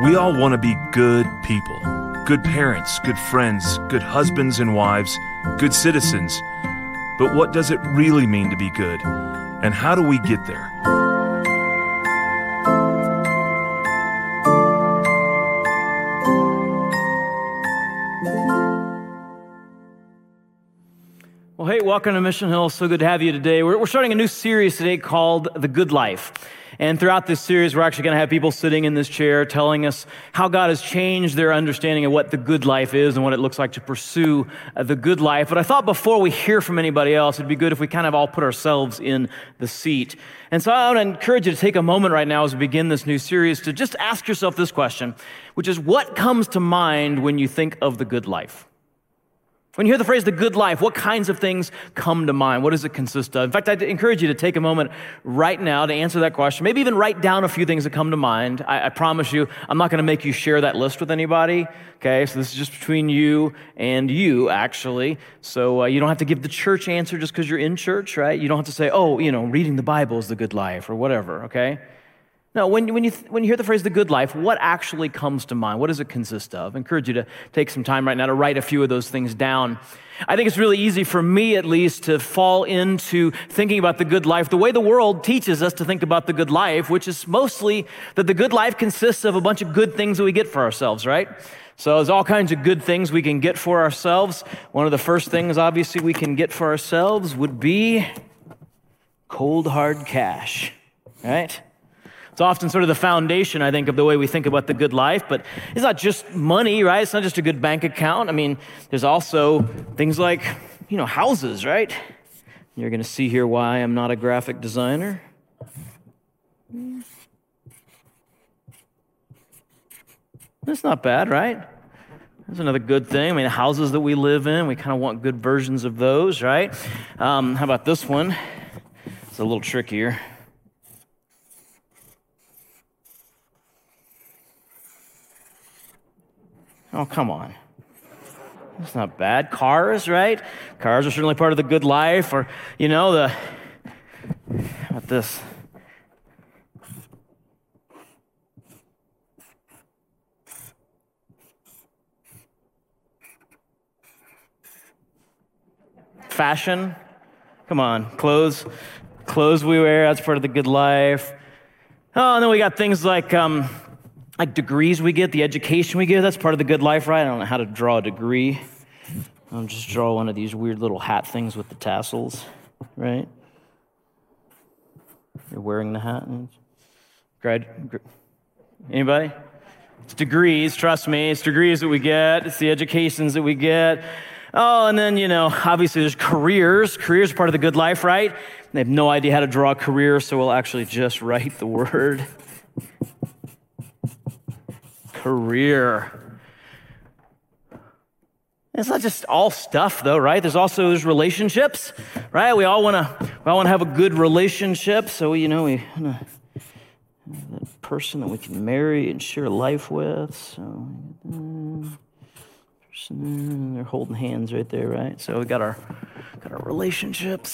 We all want to be good people, good parents, good friends, good husbands and wives, good citizens. But what does it really mean to be good? And how do we get there? Well, hey, welcome to Mission Hill. So good to have you today. We're starting a new series today called The Good Life. And throughout this series, we're actually going to have people sitting in this chair telling us how God has changed their understanding of what the good life is and what it looks like to pursue the good life. But I thought before we hear from anybody else, it'd be good if we kind of all put ourselves in the seat. And so I want to encourage you to take a moment right now as we begin this new series to just ask yourself this question, which is, what comes to mind when you think of the good life? When you hear the phrase, the good life, what kinds of things come to mind? What does it consist of? In fact, I'd encourage you to take a moment right now to answer that question. Maybe even write down a few things that come to mind. I promise you, I'm not going to make you share that list with anybody. Okay, so this is just between you and you, actually. So you don't have to give the church answer just because you're in church, right? You don't have to say, reading the Bible is the good life or whatever, okay? No, when you hear the phrase the good life, what actually comes to mind? What does it consist of? I encourage you to take some time right now to write a few of those things down. I think it's really easy for me, at least, to fall into thinking about the good life the way the world teaches us to think about the good life, which is mostly that the good life consists of a bunch of good things that we get for ourselves, right? So there's all kinds of good things we can get for ourselves. One of the first things, obviously, we can get for ourselves would be cold, hard cash, right? It's often sort of the foundation, I think, of the way we think about the good life, but it's not just money, right? It's not just a good bank account. I mean, there's also things like, houses, right? You're going to see here why I'm not a graphic designer. That's not bad, right? That's another good thing. I mean, houses that we live in, we kind of want good versions of those, right? How about this one? It's a little trickier. Oh, come on. That's not bad. Cars, right? Cars are certainly part of the good life. Or, how about this? Fashion. Come on. Clothes we wear, that's part of the good life. Oh, and then we got things like degrees we get, the education we get, that's part of the good life, right? I don't know how to draw a degree. I'll just draw one of these weird little hat things with the tassels, right? You're wearing the hat. Anybody? It's degrees, trust me. It's degrees that we get. It's the educations that we get. Oh, and then, obviously there's careers. Careers are part of the good life, right? They have no idea how to draw a career, so we'll actually just write the word career. It's not just all stuff, though, right? There's relationships, right? We all want to have a good relationship, so we want to have that person that we can marry and share life with. So, they're holding hands right there, right? So we got our relationships.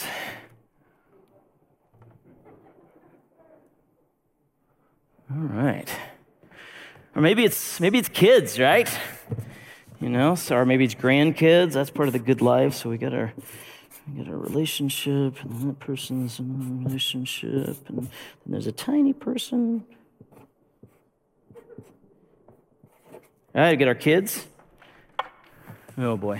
All right. Or maybe it's kids, right? Or maybe it's grandkids. That's part of the good life. So we got our relationship, and then that person's in a relationship, and then there's a tiny person. All right, get our kids. Oh boy.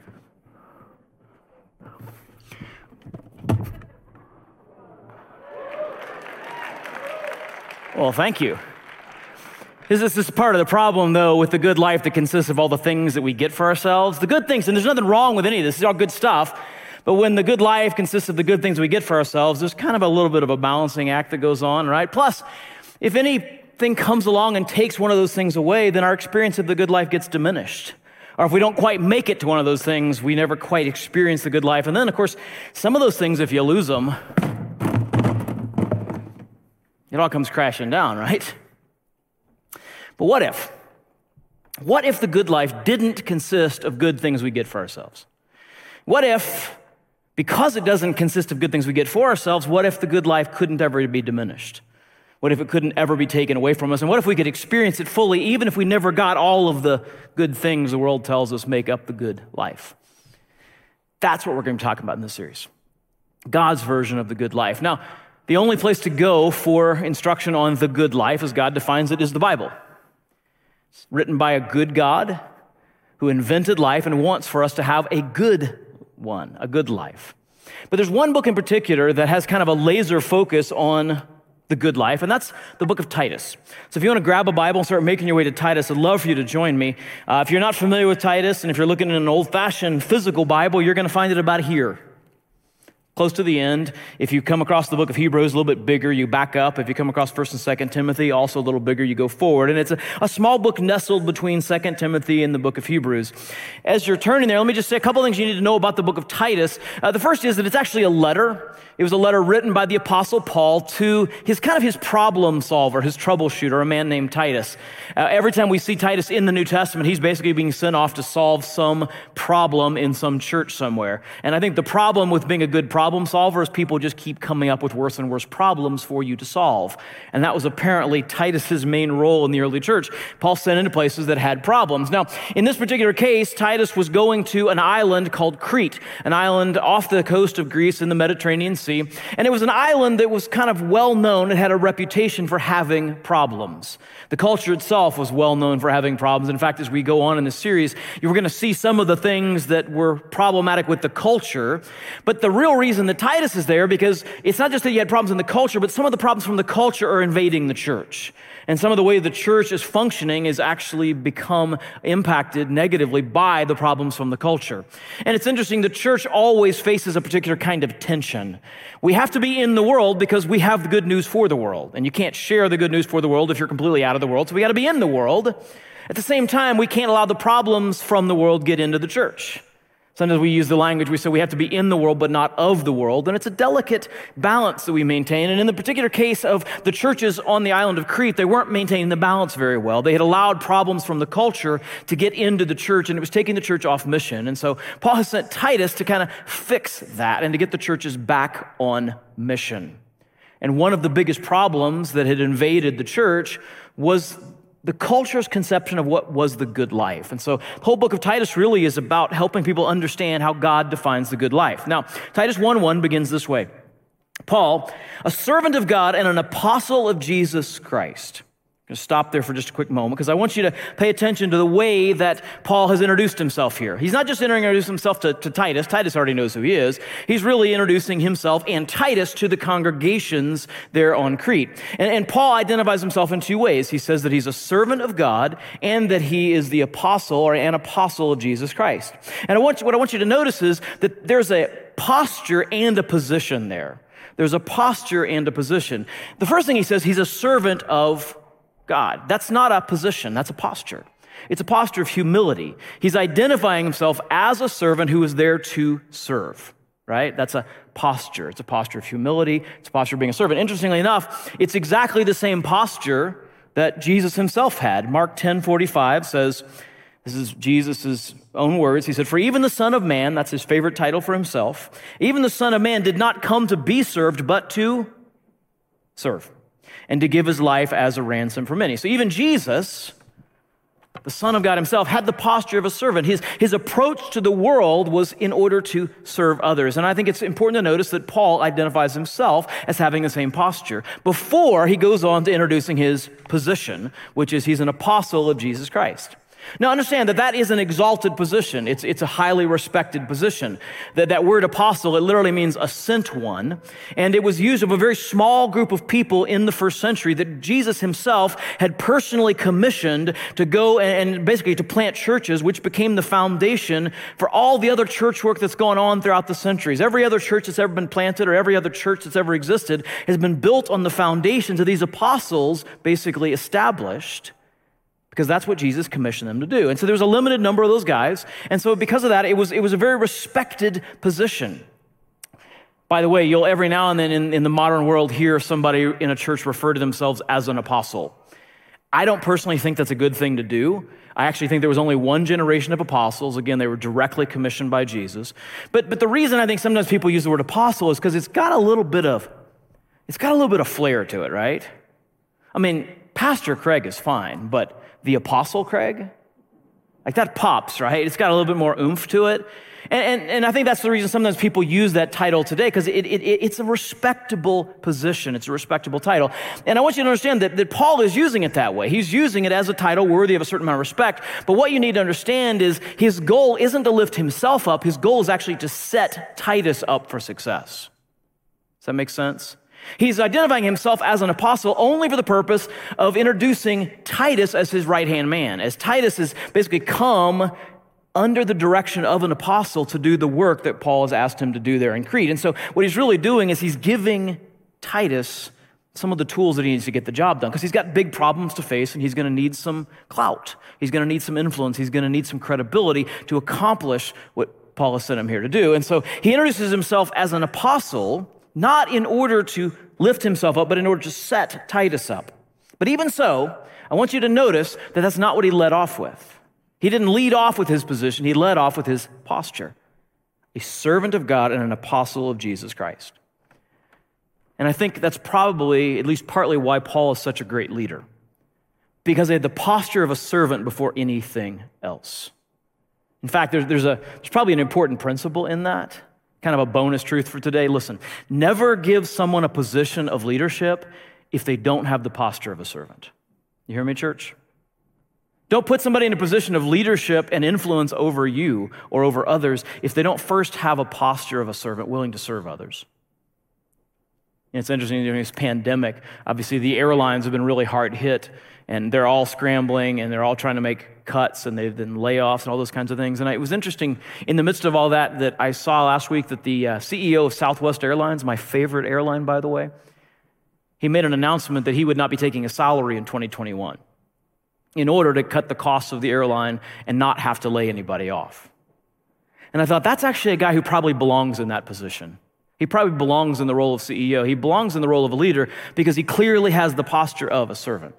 Well, thank you. This is part of the problem, though, with the good life that consists of all the things that we get for ourselves. The good things, and there's nothing wrong with any of this. This is all good stuff. But when the good life consists of the good things we get for ourselves, there's kind of a little bit of a balancing act that goes on, right? Plus, if anything comes along and takes one of those things away, then our experience of the good life gets diminished. Or if we don't quite make it to one of those things, we never quite experience the good life. And then, of course, some of those things, if you lose them, it all comes crashing down, right? But what if? What if the good life didn't consist of good things we get for ourselves? What if, because it doesn't consist of good things we get for ourselves, what if the good life couldn't ever be diminished? What if it couldn't ever be taken away from us? And what if we could experience it fully, even if we never got all of the good things the world tells us make up the good life? That's what we're going to be talking about in this series. God's version of the good life. Now, the only place to go for instruction on the good life, as God defines it, is the Bible. It's written by a good God who invented life and wants for us to have a good one, a good life. But there's one book in particular that has kind of a laser focus on the good life, and that's the book of Titus. So if you want to grab a Bible and start making your way to Titus, I'd love for you to join me. If you're not familiar with Titus, and if you're looking at an old-fashioned physical Bible, you're going to find it about here, close to the end. If you come across the book of Hebrews, a little bit bigger, you back up. If you come across 1st and 2nd Timothy, also a little bigger, you go forward. And it's a small book nestled between 2nd Timothy and the book of Hebrews. As you're turning there, let me just say a couple things you need to know about the book of Titus. The first is that it's actually a letter. It was a letter written by the Apostle Paul to his problem solver, his troubleshooter, a man named Titus. Every time we see Titus in the New Testament, he's basically being sent off to solve some problem in some church somewhere. And I think the problem with being a good problem solver is people just keep coming up with worse and worse problems for you to solve. And that was apparently Titus's main role in the early church. Paul sent into places that had problems. Now, in this particular case, Titus was going to an island called Crete, an island off the coast of Greece in the Mediterranean Sea. And it was an island that was kind of well known. It had a reputation for having problems. The culture itself was well known for having problems. In fact, as we go on in this series, you're going to see some of the things that were problematic with the culture. But the real reason that Titus is there, because it's not just that you had problems in the culture, but some of the problems from the culture are invading the church. And some of the way the church is functioning is actually become impacted negatively by the problems from the culture. And it's interesting, the church always faces a particular kind of tension. We have to be in the world because we have the good news for the world. And you can't share the good news for the world if you're completely out of the world. So we got to be in the world. At the same time, we can't allow the problems from the world get into the church. Sometimes we use the language, we say we have to be in the world, but not of the world. And it's a delicate balance that we maintain. And in the particular case of the churches on the island of Crete, they weren't maintaining the balance very well. They had allowed problems from the culture to get into the church, and it was taking the church off mission. And so Paul has sent Titus to kind of fix that and to get the churches back on mission. And one of the biggest problems that had invaded the church was the culture's conception of what was the good life. And so the whole book of Titus really is about helping people understand how God defines the good life. Now, Titus 1:1 begins this way. Paul, a servant of God and an apostle of Jesus Christ. I'm going to stop there for just a quick moment because I want you to pay attention to the way that Paul has introduced himself here. He's not just introducing himself to Titus. Titus already knows who he is. He's really introducing himself and Titus to the congregations there on Crete. And Paul identifies himself in two ways. He says that he's a servant of God and that he is the apostle or an apostle of Jesus Christ. And what I want you to notice is that there's a posture and a position there. There's a posture and a position. The first thing he says, he's a servant of God. That's not a position, that's a posture. It's a posture of humility. He's identifying himself as a servant who is there to serve, right? That's a posture. It's a posture of humility. It's a posture of being a servant. Interestingly enough, it's exactly the same posture that Jesus himself had. Mark 10:45 says, this is Jesus' own words. He said, "For even the Son of Man," that's his favorite title for himself, "even the Son of Man did not come to be served, but to serve, and to give his life as a ransom for many." So even Jesus, the Son of God himself, had the posture of a servant. His approach to the world was in order to serve others. And I think it's important to notice that Paul identifies himself as having the same posture before he goes on to introducing his position, which is he's an apostle of Jesus Christ. Now understand that is an exalted position. It's a highly respected position. That word apostle, it literally means a sent one. And it was used of a very small group of people in the first century that Jesus himself had personally commissioned to go and basically to plant churches, which became the foundation for all the other church work that's gone on throughout the centuries. Every other church that's ever been planted or every other church that's ever existed has been built on the foundations of these apostles basically established, because that's what Jesus commissioned them to do. And so there's a limited number of those guys. And so because of that, it was a very respected position. By the way, you'll every now and then in the modern world hear somebody in a church refer to themselves as an apostle. I don't personally think that's a good thing to do. I actually think there was only one generation of apostles. Again, they were directly commissioned by Jesus. But the reason I think sometimes people use the word apostle is because it's got a little bit of flair to it, right? I mean, Pastor Craig is fine, but the Apostle Craig? Like that pops, right? It's got a little bit more oomph to it. And I think that's the reason sometimes people use that title today, because it's a respectable position. It's a respectable title. And I want you to understand that Paul is using it that way. He's using it as a title worthy of a certain amount of respect. But what you need to understand is his goal isn't to lift himself up. His goal is actually to set Titus up for success. Does that make sense? He's identifying himself as an apostle only for the purpose of introducing Titus as his right-hand man, as Titus has basically come under the direction of an apostle to do the work that Paul has asked him to do there in Crete. And so what he's really doing is he's giving Titus some of the tools that he needs to get the job done, because he's got big problems to face and he's going to need some clout. He's going to need some influence. He's going to need some credibility to accomplish what Paul has sent him here to do. And so he introduces himself as an apostle, not in order to lift himself up, but in order to set Titus up. But even so, I want you to notice that that's not what he led off with. He didn't lead off with his position. He led off with his posture. A servant of God and an apostle of Jesus Christ. And I think that's probably, at least partly, why Paul is such a great leader. Because he had the posture of a servant before anything else. In fact, there's probably an important principle in that. Kind of a bonus truth for today. Listen, never give someone a position of leadership if they don't have the posture of a servant. You hear me, church? Don't put somebody in a position of leadership and influence over you or over others if they don't first have a posture of a servant willing to serve others. And it's interesting, during this pandemic, obviously the airlines have been really hard hit, and they're all scrambling, and they're all trying to make cuts, and they've been layoffs and all those kinds of things. And it was interesting, in the midst of all that I saw last week that the CEO of Southwest Airlines, my favorite airline, by the way, he made an announcement that he would not be taking a salary in 2021 in order to cut the costs of the airline and not have to lay anybody off. And I thought, that's actually a guy who probably belongs in that position. He probably belongs in the role of CEO. He belongs in the role of a leader because he clearly has the posture of a servant.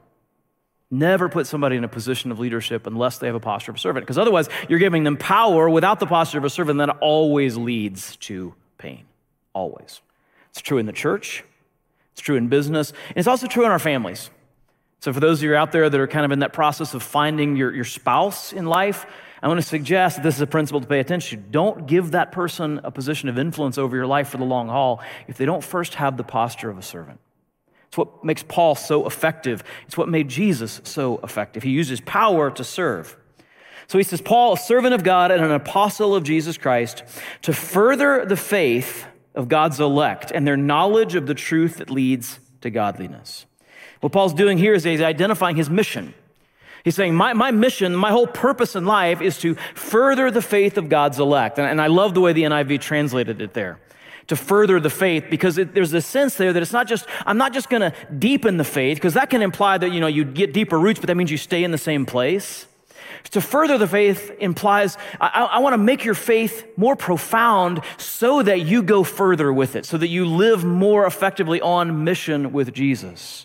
Never put somebody in a position of leadership unless they have a posture of a servant, because otherwise you're giving them power without the posture of a servant. That always leads to pain. Always. It's true in the church. It's true in business. And it's also true in our families. So for those of you out there that are kind of in that process of finding your spouse in life, I want to suggest that this is a principle to pay attention to. Don't give that person a position of influence over your life for the long haul if they don't first have the posture of a servant. It's what makes Paul so effective. It's what made Jesus so effective. He used his power to serve. So he says, Paul, a servant of God and an apostle of Jesus Christ, to further the faith of God's elect and their knowledge of the truth that leads to godliness. What Paul's doing here is he's identifying his mission. He's saying, my mission, my whole purpose in life is to further the faith of God's elect. And I love the way the NIV translated it there. To further the faith, because there's a sense there that it's not just, I'm not just going to deepen the faith, because that can imply that, you get deeper roots, but that means you stay in the same place. To further the faith implies, I want to make your faith more profound so that you go further with it, so that you live more effectively on mission with Jesus.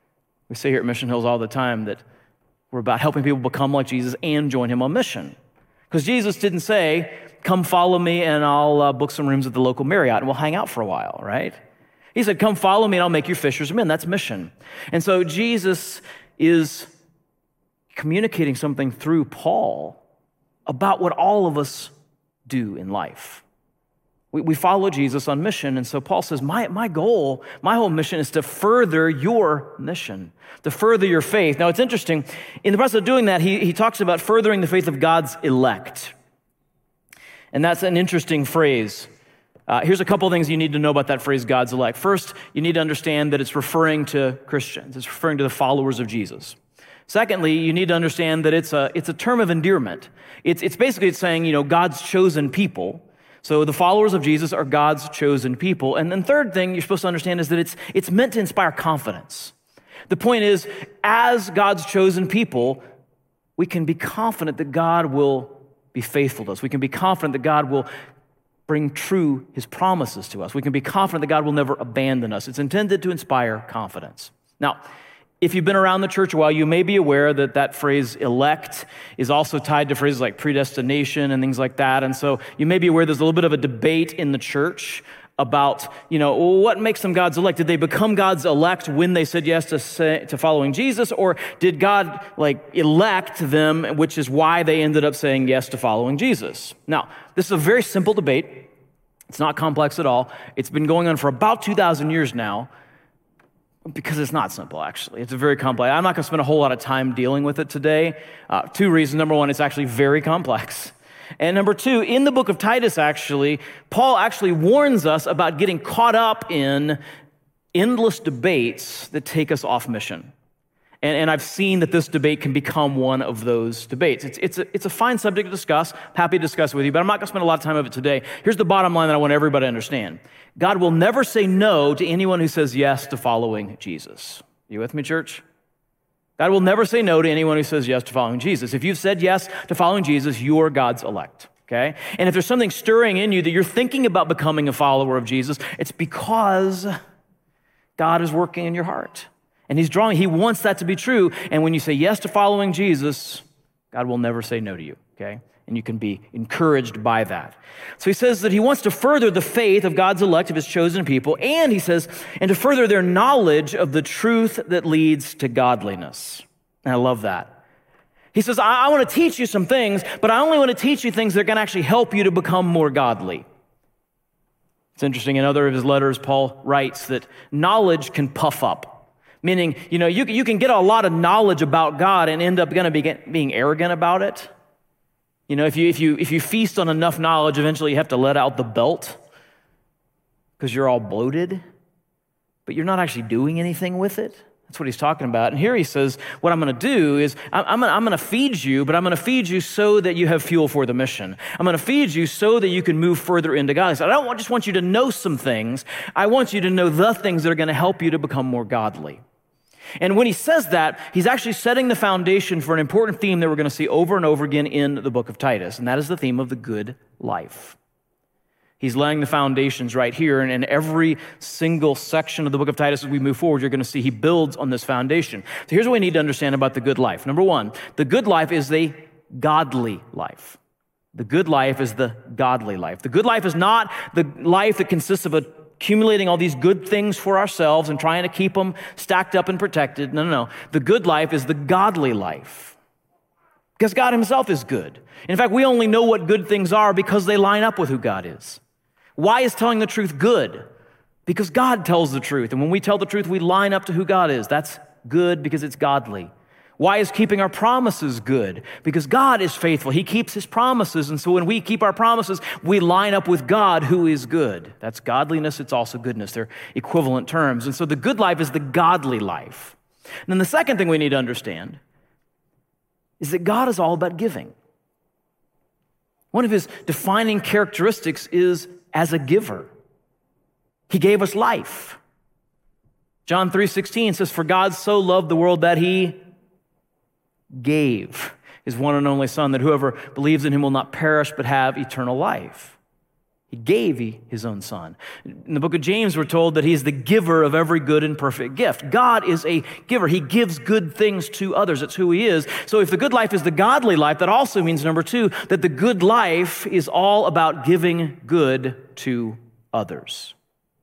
We say here at Mission Hills all the time that we're about helping people become like Jesus and join him on mission. Because Jesus didn't say, come follow me and I'll book some rooms at the local Marriott and we'll hang out for a while, right? He said, come follow me and I'll make you fishers of men. That's mission. And so Jesus is communicating something through Paul about what all of us do in life. We follow Jesus on mission, and so Paul says, my goal, my whole mission is to further your mission, to further your faith. Now, it's interesting. In the process of doing that, he talks about furthering the faith of God's elect. And that's an interesting phrase. Here's a couple of things you need to know about that phrase, God's elect. First, you need to understand that it's referring to Christians. It's referring to the followers of Jesus. Secondly, you need to understand that it's a term of endearment. It's basically saying, God's chosen people. So the followers of Jesus are God's chosen people. And then third thing you're supposed to understand is that it's meant to inspire confidence. The point is, as God's chosen people, we can be confident that God will be faithful to us. We can be confident that God will bring true his promises to us. We can be confident that God will never abandon us. It's intended to inspire confidence. Now, if you've been around the church a while, you may be aware that phrase elect is also tied to phrases like predestination and things like that. And so you may be aware there's a little bit of a debate in the church about, what makes them God's elect? Did they become God's elect when they said yes to following Jesus, or did God elect them, which is why they ended up saying yes to following Jesus? Now, this is a very simple debate. It's not complex at all. It's been going on for about 2,000 years now, because it's not simple, actually. It's a very complex. I'm not going to spend a whole lot of time dealing with it today. 2 reasons. Number one, it's actually very complex. And number 2, in the book of Titus, Paul actually warns us about getting caught up in endless debates that take us off mission. And I've seen that this debate can become one of those debates. It's a fine subject to discuss. Happy to discuss it with you, but I'm not going to spend a lot of time of it today. Here's the bottom line that I want everybody to understand. God will never say no to anyone who says yes to following Jesus. You with me, church? God will never say no to anyone who says yes to following Jesus. If you've said yes to following Jesus, you are God's elect, okay? And if there's something stirring in you that you're thinking about becoming a follower of Jesus, it's because God is working in your heart. And He's drawing, He wants that to be true. And when you say yes to following Jesus, God will never say no to you, okay? And you can be encouraged by that. So he says that he wants to further the faith of God's elect, of His chosen people, and he says, and to further their knowledge of the truth that leads to godliness. And I love that. He says, I want to teach you some things, but I only want to teach you things that are going to actually help you to become more godly. It's interesting, in other of his letters, Paul writes that knowledge can puff up. Meaning, you can get a lot of knowledge about God and end up going to be being arrogant about it. If you feast on enough knowledge, eventually you have to let out the belt because you're all bloated, but you're not actually doing anything with it. That's what he's talking about. And here he says, what I'm going to do is I'm going to feed you, but I'm going to feed you so that you have fuel for the mission. I'm going to feed you so that you can move further into God. So I don't just want you to know some things. I want you to know the things that are going to help you to become more godly. And when he says that, he's actually setting the foundation for an important theme that we're going to see over and over again in the book of Titus, and that is the theme of the good life. He's laying the foundations right here, and in every single section of the book of Titus as we move forward, you're going to see he builds on this foundation. So here's what we need to understand about the good life. Number one, the good life is the godly life. The good life is the godly life. The good life is not the life that consists of accumulating all these good things for ourselves and trying to keep them stacked up and protected. No. The good life is the godly life. Because God Himself is good. In fact, we only know what good things are because they line up with who God is. Why is telling the truth good? Because God tells the truth. And when we tell the truth, we line up to who God is. That's good because it's godly. Why is keeping our promises good? Because God is faithful. He keeps His promises. And so when we keep our promises, we line up with God who is good. That's godliness. It's also goodness. They're equivalent terms. And so the good life is the godly life. And then the second thing we need to understand is that God is all about giving. One of His defining characteristics is as a giver. He gave us life. John 3:16 says, "For God so loved the world that He gave His one and only Son, that whoever believes in Him will not perish but have eternal life." He gave His own Son. In the book of James, we're told that He is the giver of every good and perfect gift. God is a giver. He gives good things to others. That's who He is. So if the good life is the godly life, that also means, number two, that the good life is all about giving good to others.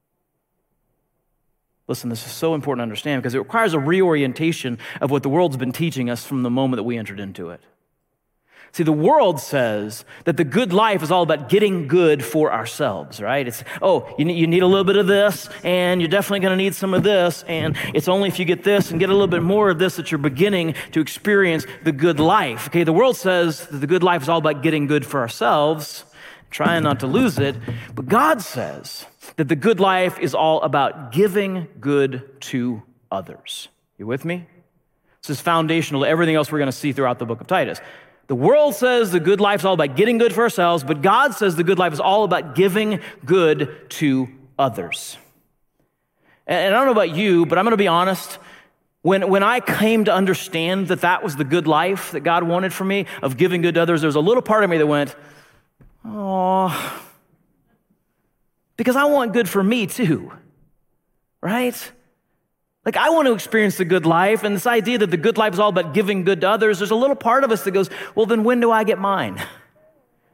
Listen, this is so important to understand because it requires a reorientation of what the world's been teaching us from the moment that we entered into it. See, the world says that the good life is all about getting good for ourselves, right? It's, you need a little bit of this, and you're definitely going to need some of this, and it's only if you get this and get a little bit more of this that you're beginning to experience the good life. Okay, the world says that the good life is all about getting good for ourselves, trying not to lose it, but God says that the good life is all about giving good to others. You with me? This is foundational to everything else we're going to see throughout the book of Titus. The world says the good life is all about getting good for ourselves, but God says the good life is all about giving good to others. And I don't know about you, but I'm going to be honest. When I came to understand that that was the good life that God wanted for me, of giving good to others, there was a little part of me that went, oh, because I want good for me too, right? Like, I want to experience the good life, and this idea that the good life is all about giving good to others, there's a little part of us that goes, well, then when do I get mine?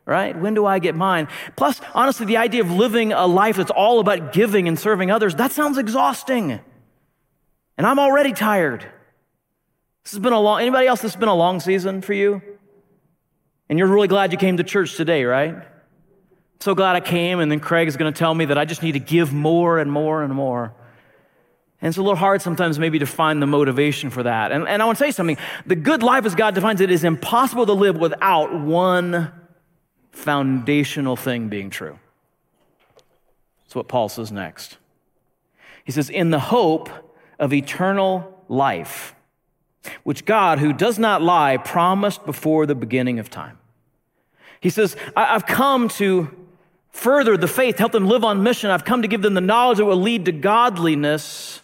right? When do I get mine? Plus, honestly, the idea of living a life that's all about giving and serving others, that sounds exhausting. And I'm already tired. Anybody else, this has been a long season for you? And you're really glad you came to church today, right? So glad I came, and then Craig is going to tell me that I just need to give more and more and more. And it's a little hard sometimes maybe to find the motivation for that. And I want to say something. The good life as God defines it is impossible to live without one foundational thing being true. That's what Paul says next. He says, in the hope of eternal life, which God, who does not lie, promised before the beginning of time. He says, I've come to further the faith, help them live on mission. I've come to give them the knowledge that will lead to godliness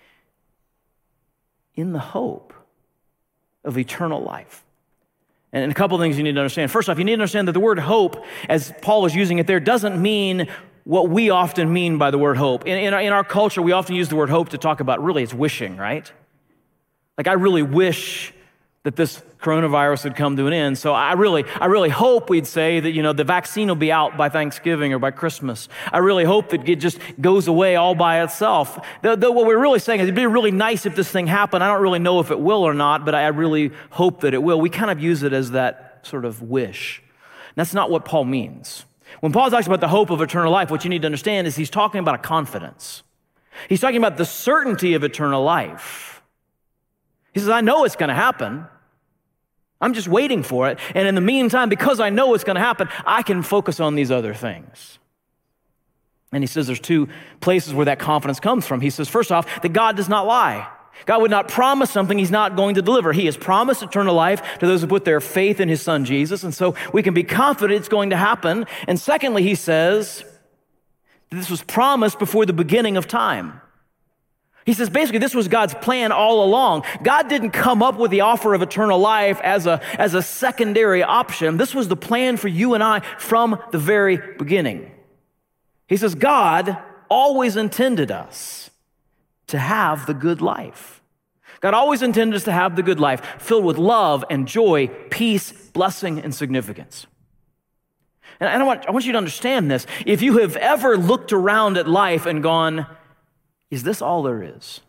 in the hope of eternal life. And a couple of things you need to understand. First off, you need to understand that the word hope, as Paul was using it there, doesn't mean what we often mean by the word hope. In our culture, we often use the word hope to talk about, really, it's wishing, right? Like, I really wish that this coronavirus would come to an end. So I really hope we'd say that, the vaccine will be out by Thanksgiving or by Christmas. I really hope that it just goes away all by itself. Though what we're really saying is it'd be really nice if this thing happened. I don't really know if it will or not, but I really hope that it will. We kind of use it as that sort of wish. And that's not what Paul means. When Paul talks about the hope of eternal life, what you need to understand is he's talking about a confidence. He's talking about the certainty of eternal life. He says, I know it's going to happen. I'm just waiting for it. And in the meantime, because I know it's going to happen, I can focus on these other things. And he says there's two places where that confidence comes from. He says, first off, that God does not lie. God would not promise something he's not going to deliver. He has promised eternal life to those who put their faith in his son, Jesus. And so we can be confident it's going to happen. And secondly, he says that this was promised before the beginning of time. He says, basically, this was God's plan all along. God didn't come up with the offer of eternal life as a secondary option. This was the plan for you and I from the very beginning. He says, God always intended us to have the good life. God always intended us to have the good life, filled with love and joy, peace, blessing, and significance. And I want you to understand this. If you have ever looked around at life and gone, is this all there is?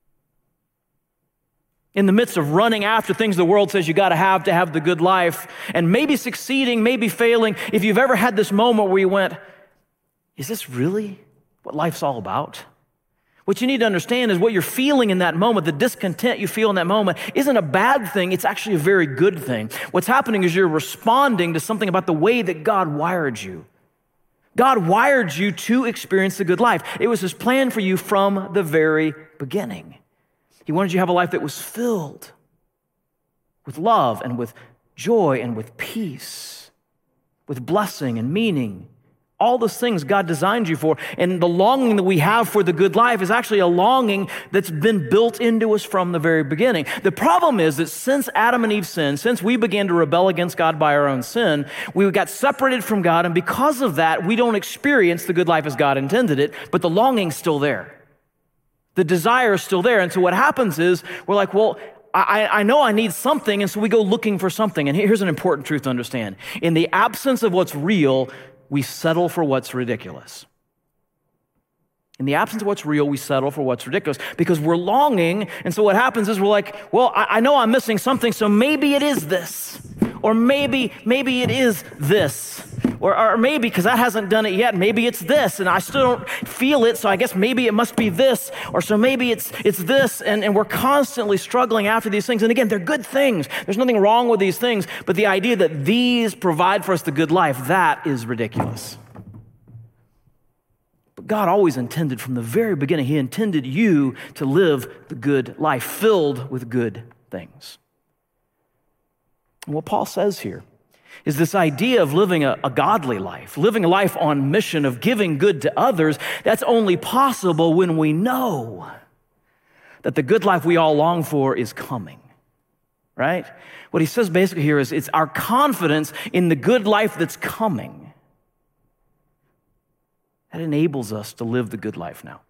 In the midst of running after things the world says you got to have the good life, and maybe succeeding, maybe failing, if you've ever had this moment where you went, is this really what life's all about? What you need to understand is what you're feeling in that moment, the discontent you feel in that moment, isn't a bad thing. It's actually a very good thing. What's happening is you're responding to something about the way that God wired you. God wired you to experience the good life. It was his plan for you from the very beginning. He wanted you to have a life that was filled with love and with joy and with peace, with blessing and meaning. All those things God designed you for. And the longing that we have for the good life is actually a longing that's been built into us from the very beginning. The problem is that since Adam and Eve sinned, since we began to rebel against God by our own sin, we got separated from God, and because of that, we don't experience the good life as God intended it, but the longing's still there. The desire is still there. And so what happens is we're like, well, I know I need something, and so we go looking for something. And here's an important truth to understand. In the absence of what's real, we settle for what's ridiculous. In the absence of what's real, we settle for what's ridiculous because we're longing. And so what happens is we're like, well, I know I'm missing something, so maybe it is this. Or maybe it is this. Or maybe, because that hasn't done it yet, maybe it's this, and I still don't feel it, so I guess maybe it must be this, or so maybe it's this, and we're constantly struggling after these things. And again, they're good things. There's nothing wrong with these things, but the idea that these provide for us the good life, that is ridiculous. But God always intended from the very beginning, he intended you to live the good life, filled with good things. And what Paul says here is this idea of living a godly life, living a life on mission, of giving good to others. That's only possible when we know that the good life we all long for is coming, right? What he says basically here is it's our confidence in the good life that's coming that enables us to live the good life now.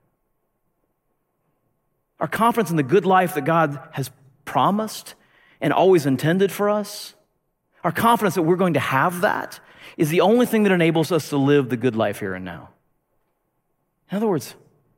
Our confidence in the good life that God has promised and always intended for us, our confidence that we're going to have that is the only thing that enables us to live the good life here and now. In other words,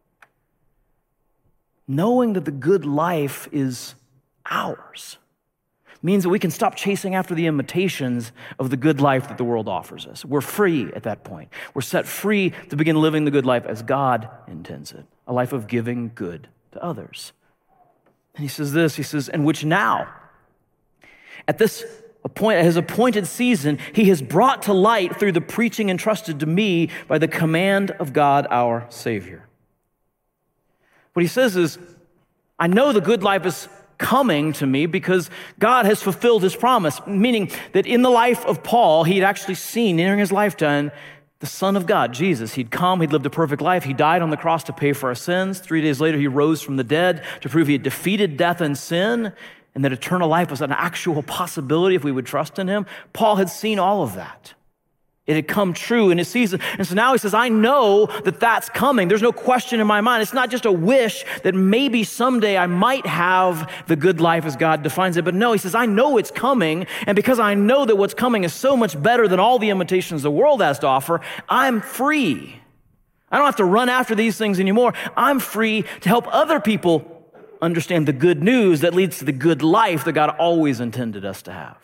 knowing that the good life is ours means that we can stop chasing after the imitations of the good life that the world offers us. We're free at that point. We're set free to begin living the good life as God intends it, a life of giving good to others. And he says this, he says, "And which now, at his appointed season, he has brought to light through the preaching entrusted to me by the command of God our Savior." What he says is, I know the good life is coming to me because God has fulfilled his promise, meaning that in the life of Paul, he'd actually seen during his lifetime the Son of God, Jesus. He'd come, he'd lived a perfect life, he died on the cross to pay for our sins. 3 days later, he rose from the dead to prove he had defeated death and sin, and that eternal life was an actual possibility if we would trust in him. Paul had seen all of that. It had come true in his season. And so now he says, I know that that's coming. There's no question in my mind. It's not just a wish that maybe someday I might have the good life as God defines it. But no, he says, I know it's coming. And because I know that what's coming is so much better than all the imitations the world has to offer, I'm free. I don't have to run after these things anymore. I'm free to help other people understand the good news that leads to the good life that God always intended us to have.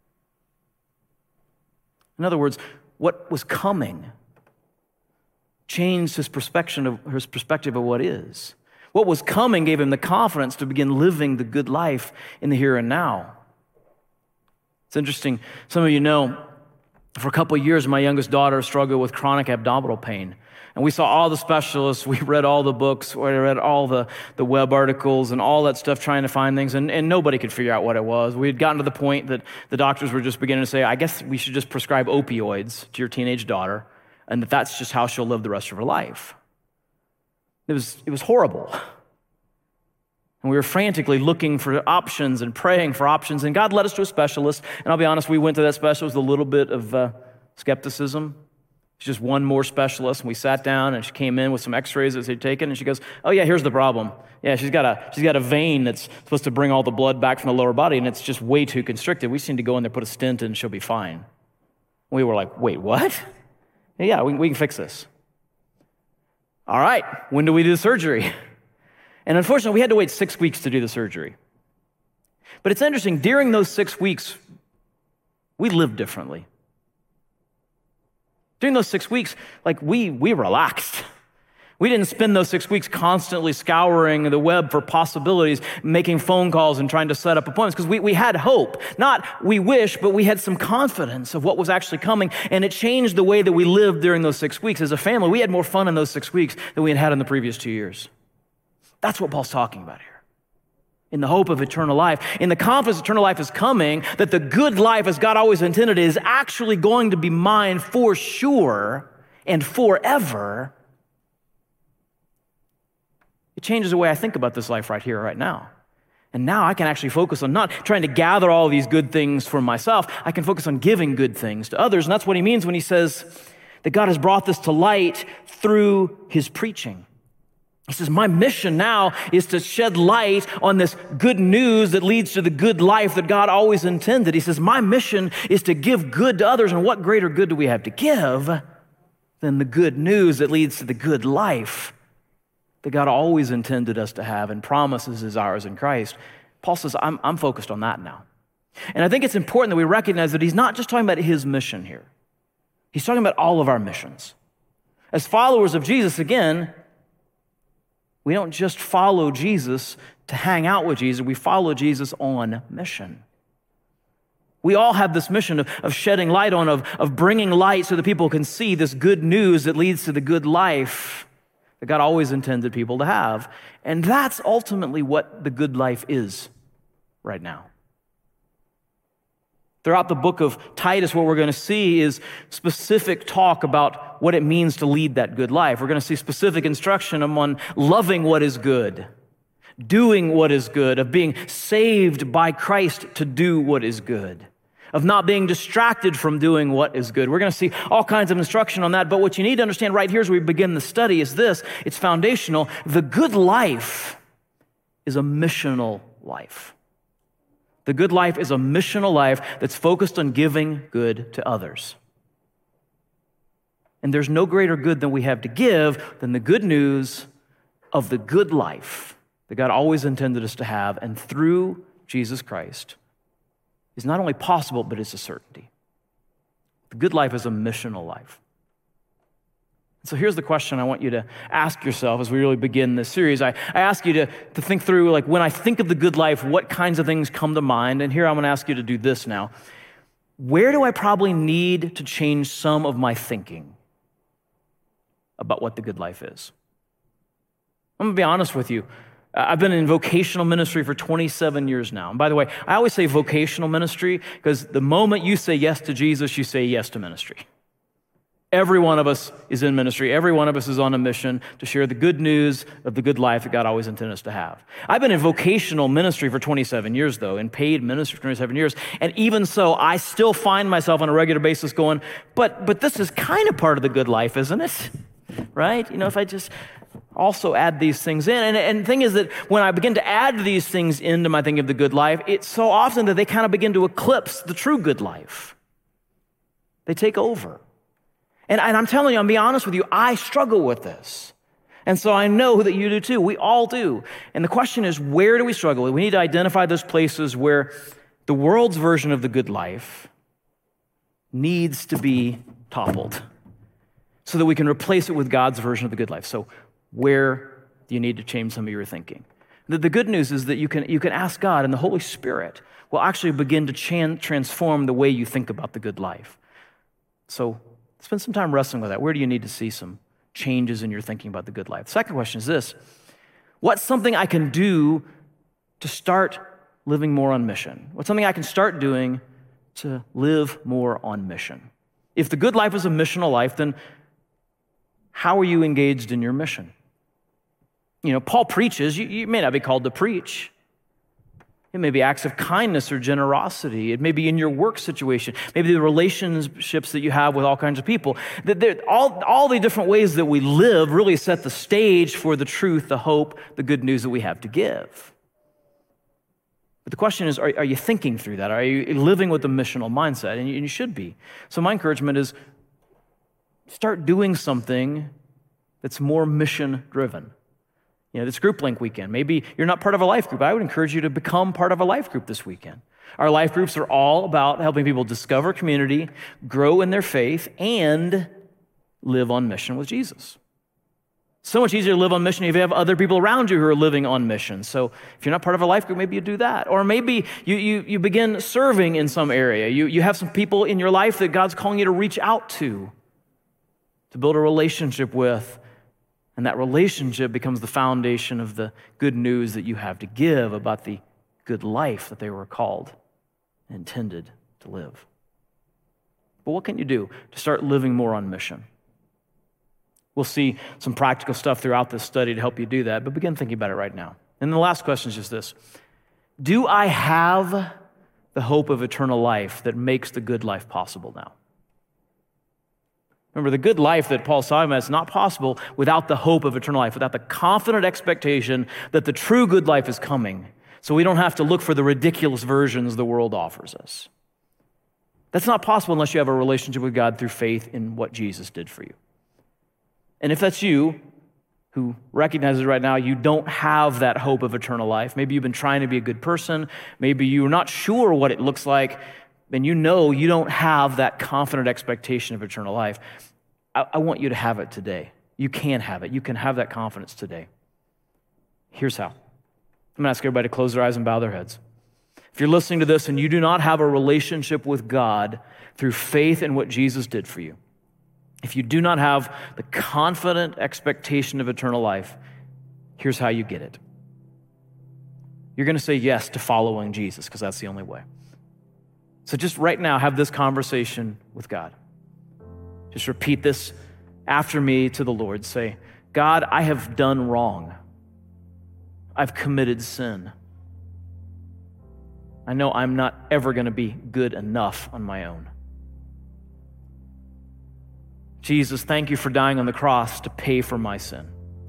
In other words, what was coming changed his perspective of what is. What was coming gave him the confidence to begin living the good life in the here and now. It's interesting. Some of you know, for a couple of years, my youngest daughter struggled with chronic abdominal pain. And we saw all the specialists, we read all the books, we read all the web articles and all that stuff trying to find things, and nobody could figure out what it was. We had gotten to the point that the doctors were just beginning to say, I guess we should just prescribe opioids to your teenage daughter, and that's just how she'll live the rest of her life. It was horrible. And we were frantically looking for options and praying for options, and God led us to a specialist, and I'll be honest, we went to that specialist with a little bit of skepticism. It's just one more specialist, and we sat down, and she came in with some x-rays that she'd taken, and she goes, oh yeah, here's the problem. Yeah, she's got a vein that's supposed to bring all the blood back from the lower body, and it's just way too constricted. We just need to go in there, put a stent in, and she'll be fine. We were like, wait, what? Yeah, we can fix this. All right, when do we do the surgery? And unfortunately, we had to wait 6 weeks to do the surgery. But it's interesting, during those 6 weeks, we lived differently. During those 6 weeks, we relaxed. We didn't spend those 6 weeks constantly scouring the web for possibilities, making phone calls and trying to set up appointments, because we had hope. Not we wish, but we had some confidence of what was actually coming, and it changed the way that we lived during those 6 weeks. As a family, we had more fun in those 6 weeks than we had had in the previous 2 years. That's what Paul's talking about here. In the hope of eternal life, in the confidence eternal life is coming, that the good life as God always intended is actually going to be mine for sure and forever. It changes the way I think about this life right here, right now. And now I can actually focus on not trying to gather all these good things for myself. I can focus on giving good things to others. And that's what he means when he says that God has brought this to light through his preaching. He says, my mission now is to shed light on this good news that leads to the good life that God always intended. He says, my mission is to give good to others. And what greater good do we have to give than the good news that leads to the good life that God always intended us to have and promises is ours in Christ? Paul says, I'm focused on that now. And I think it's important that we recognize that he's not just talking about his mission here. He's talking about all of our missions. As followers of Jesus, again, we don't just follow Jesus to hang out with Jesus. We follow Jesus on mission. We all have this mission of shedding light on, of bringing light so that people can see this good news that leads to the good life that God always intended people to have. And that's ultimately what the good life is right now. Throughout the book of Titus, what we're going to see is specific talk about what it means to lead that good life. We're going to see specific instruction on loving what is good, doing what is good, of being saved by Christ to do what is good, of not being distracted from doing what is good. We're going to see all kinds of instruction on that, but what you need to understand right here as we begin the study is this. It's foundational. The good life is a missional life. The good life is a missional life that's focused on giving good to others. And there's no greater good than we have to give than the good news of the good life that God always intended us to have, and through Jesus Christ is not only possible, but it's a certainty. The good life is a missional life. So here's the question I want you to ask yourself as we really begin this series. I ask you to think through, like, when I think of the good life, what kinds of things come to mind? And here I'm going to ask you to do this now. Where do I probably need to change some of my thinking about what the good life is? I'm going to be honest with you. I've been in vocational ministry for 27 years now. And by the way, I always say vocational ministry because the moment you say yes to Jesus, you say yes to ministry. Every one of us is in ministry. Every one of us is on a mission to share the good news of the good life that God always intended us to have. I've been in vocational ministry for 27 years, though, in paid ministry for 27 years. And even so, I still find myself on a regular basis going, but this is kind of part of the good life, isn't it? Right? You know, if I just also add these things in. And the thing is that when I begin to add these things into my thinking of the good life, it's so often that they kind of begin to eclipse the true good life. They take over. And I'm telling you, I'm being honest with you, I struggle with this. And so I know that you do too. We all do. And the question is, where do we struggle? We need to identify those places where the world's version of the good life needs to be toppled so that we can replace it with God's version of the good life. So where do you need to change some of your thinking? The good news is that you can ask God, and the Holy Spirit will actually begin to transform the way you think about the good life. So spend some time wrestling with that. Where do you need to see some changes in your thinking about the good life? The second question is this: what's something I can do to start living more on mission? What's something I can start doing to live more on mission? If the good life is a missional life, then how are you engaged in your mission? You know, Paul preaches. You may not be called to preach. It may be acts of kindness or generosity. It may be in your work situation. Maybe the relationships that you have with all kinds of people. All the different ways that we live really set the stage for the truth, the hope, the good news that we have to give. But the question is, are you thinking through that? Are you living with a missional mindset? And you should be. So my encouragement is start doing something that's more mission-driven. You know, this group link weekend, maybe you're not part of a life group. I would encourage you to become part of a life group this weekend. Our life groups are all about helping people discover community, grow in their faith, and live on mission with Jesus. So much easier to live on mission if you have other people around you who are living on mission. So if you're not part of a life group, maybe you do that. Or maybe you begin serving in some area. You have some people in your life that God's calling you to reach out to build a relationship with. And that relationship becomes the foundation of the good news that you have to give about the good life that they were called and intended to live. But what can you do to start living more on mission? We'll see some practical stuff throughout this study to help you do that, but begin thinking about it right now. And the last question is just this: do I have the hope of eternal life that makes the good life possible now? Remember, the good life that Paul's talking about is not possible without the hope of eternal life, without the confident expectation that the true good life is coming, so we don't have to look for the ridiculous versions the world offers us. That's not possible unless you have a relationship with God through faith in what Jesus did for you. And if that's you, who recognizes right now you don't have that hope of eternal life, maybe you've been trying to be a good person, maybe you're not sure what it looks like, and you know you don't have that confident expectation of eternal life, I want you to have it today. You can have it. You can have that confidence today. Here's how. I'm going to ask everybody to close their eyes and bow their heads. If you're listening to this and you do not have a relationship with God through faith in what Jesus did for you, if you do not have the confident expectation of eternal life, here's how you get it. You're going to say yes to following Jesus because that's the only way. So just right now, have this conversation with God. Just repeat this after me to the Lord. Say, God, I have done wrong. I've committed sin. I know I'm not ever going to be good enough on my own. Jesus, thank you for dying on the cross to pay for my sin.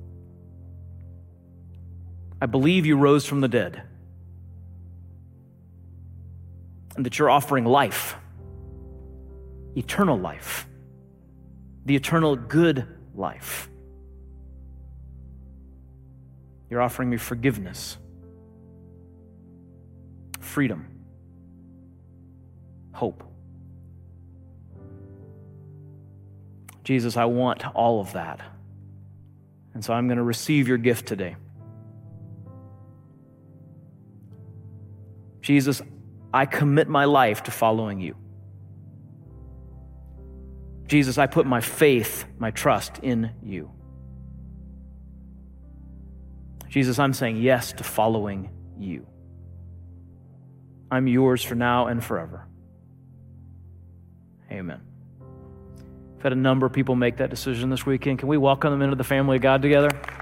I believe you rose from the dead, and that you're offering life, eternal life, the eternal good life. You're offering me forgiveness, freedom, hope. Jesus, I want all of that. And so I'm going to receive your gift today. Jesus, I commit my life to following you. Jesus, I put my faith, my trust in you. Jesus, I'm saying yes to following you. I'm yours for now and forever. Amen. We've had a number of people make that decision this weekend. Can we welcome them into the family of God together?